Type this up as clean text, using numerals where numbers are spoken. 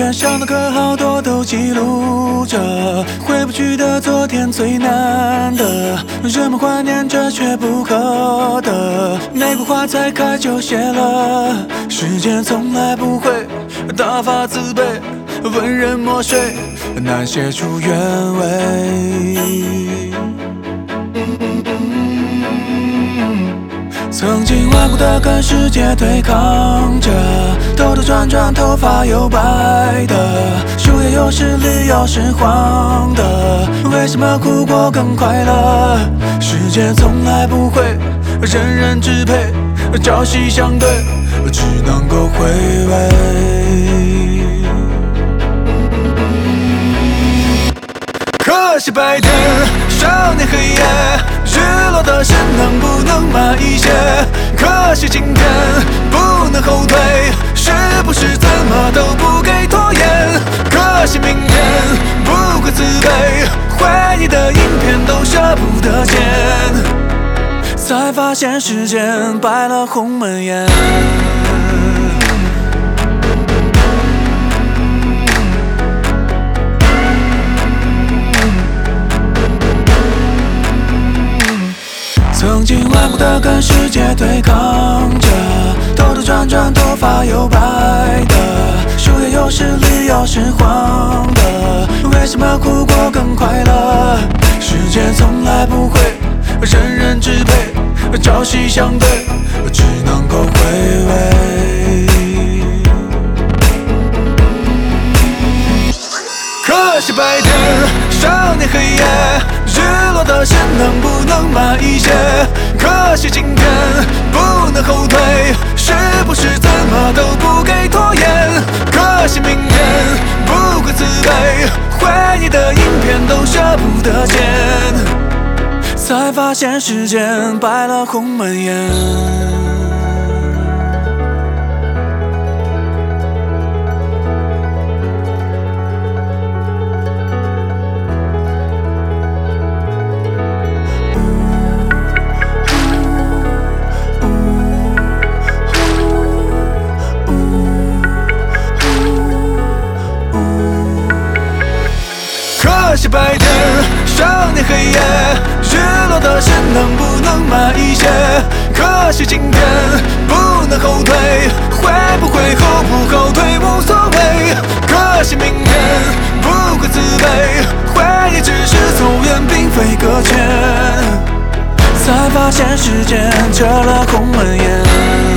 天上的课好多都记录着，回不去的昨天最难的，人们怀念着却不可得。玫瑰花才开就谢了，时间从来不会大发慈悲，文人墨水难写出原委。曾经顽固的跟世界对抗着，兜兜转转头发又白的，树叶有时绿有时黄的，为什么哭过更快乐？世界从来不会人人支配，朝夕相对只能够回味。可惜白天少年黑夜，日落的神能不能慢一些？可惜今天不能后退，是不是怎么都不给拖延？可惜明天不会自卑，回忆的影片都舍不得剪，才发现时间败了鸿门宴。曾经顽固的跟世界对抗着，兜兜转转头发又白的，树叶有时绿有时黄的，为什么哭过更快乐？世界从来不会人人支配，朝夕相对只能够回味。可惜白天少年黑夜，日落的神能不能慢一些？可惜今天不能后退，是不是怎么都不给拖延？可惜明天不会自卑，回忆的影片都舍不得剪，才发现时间败了鸿门宴。可惜白天少年黑夜，日落的神能不能慢一些？可惜今天不能后退，会不会后不后退无所谓。可惜明天不会自卑，回忆只是走远并非搁浅，才发现时间折了鸿门宴。